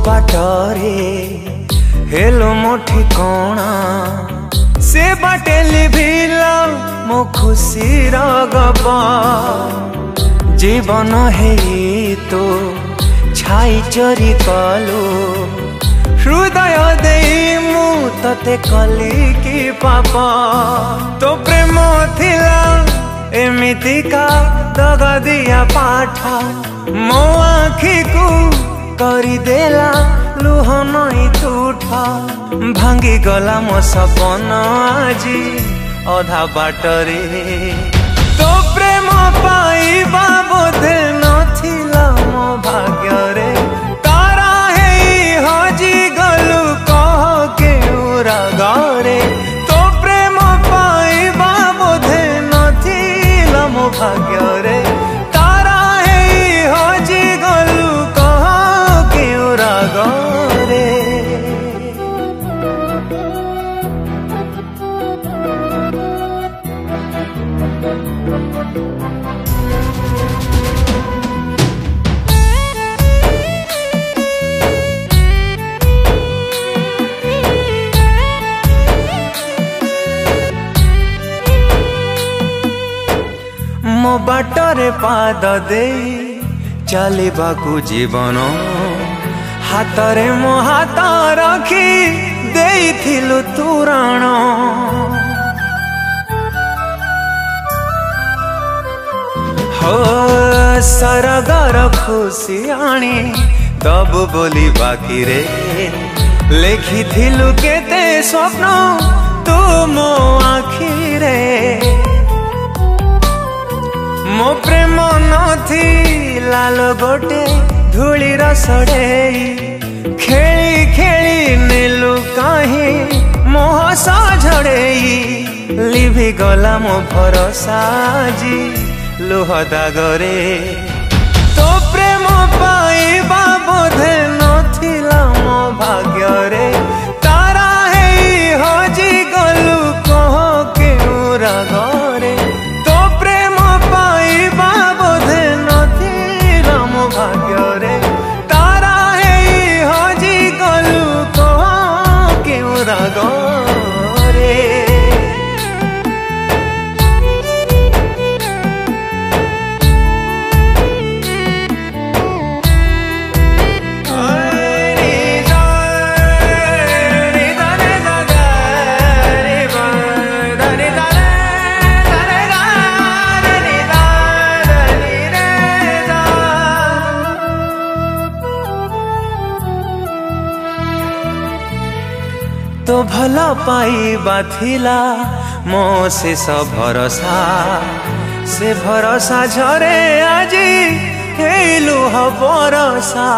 बाटरे hello मो ठिकाना से बाटे लिभिला मो खुशी गप जीवन है तो छाई चोरी कलु हृदय दे मु तते कली की पाप तो प्रेम थिला एमितिका दगा दिया पाठ मो आखी को करदेला लुह नई तुठा भांगी गला मो सपन आजी अधा बाटरे तो प्रेम पाइबा बोधे नथिला मो भाग्य रे तारा हे हजी गलु कह के रागरे तो प्रेम पाइबा बोधे नथिला मो भाग्य रे तारा हे हजी गलु कह के रागरे मो बाटरे पाद दे चलिबाकु जीवन हातरे मो हाथ रखी देइथिलु तुराण हो सरगर खुशी आनी दबु बोली बाकी रे लेखिथिलु केते स्वप्न तू मो आखी रे मो प्रेम नथी लाल गोटे धूली रसड़े खेली खेली नेलु कहीं मोह सझड़े लिभि गला मो भरोसा जी लुह दागरे तो प्रेम पाइबा बोधे नथिला मो भाग्य रे तारा हे हजी गलु कह के रागरे तो प्रेम पाइबा बोधे नथिला मो भाग्य रे तारा हे हजी गलु कह के रागरे तो भल पाइबा थिला मो शेष भरोसा से भरोसा झरे आजी हेलु बरसा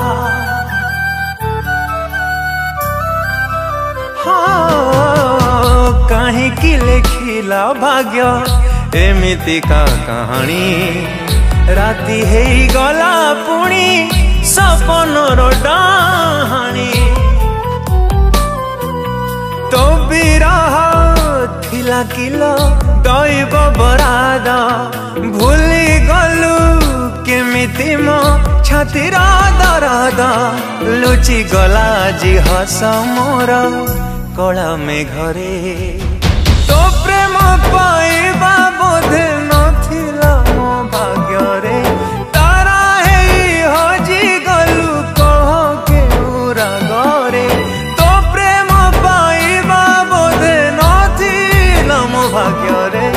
हाँ कहीं की लेखिला भाग्य एमिति का कहानी राति हे गला पुणी सपन रो डाहानी तो बिरह थिला किलो दैव बराद भूली गलु केमिति मो छातिर दरद लुचि गला जी हस मोर कला मेघरे तो प्रेम पाइबा बोधे नथिला मो भाग्य रे तारा हे हजी गलु कह के रागरे तो प्रेम पाइबा बोधे नथिला मो भाग्य रे